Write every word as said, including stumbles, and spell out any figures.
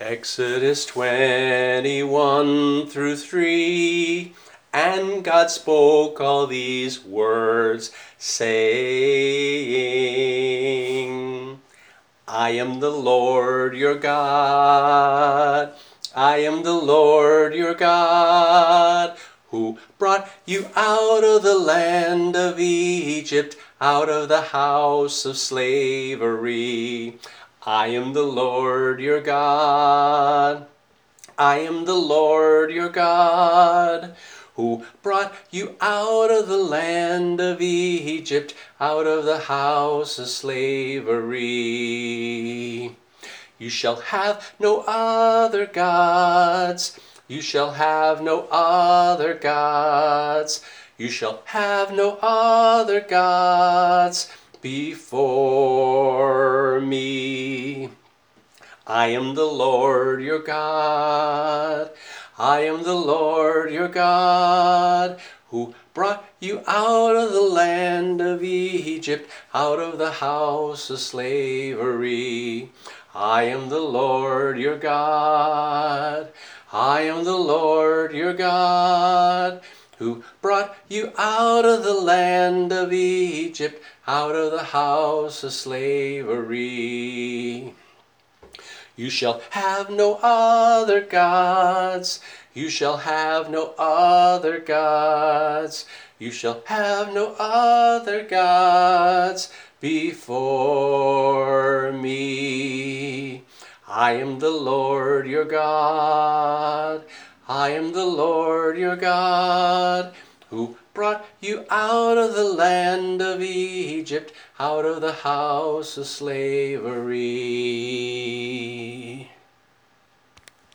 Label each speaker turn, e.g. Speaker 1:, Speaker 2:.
Speaker 1: Exodus twenty-one through three. And God spoke all these words, saying, I am the Lord your God. I am the Lord your God, who brought you out of the land of Egypt, out of the house of slavery. I am the Lord your God. I am the Lord your God, who brought you out of the land of Egypt, out of the house of slavery. You shall have no other gods. You shall have no other gods. You shall have no other gods before me. I am the Lord your God. I am the Lord your God, who brought you out of the land of Egypt, out of the house of slavery. I am the Lord your God. I am the Lord your God, who brought you out of the land of Egypt, out of the house of slavery. You shall have no other gods. You shall have no other gods. You shall have no other gods before me. I am the Lord your God. I am the Lord your God, who brought you out of the land of Egypt, out of the house of slavery.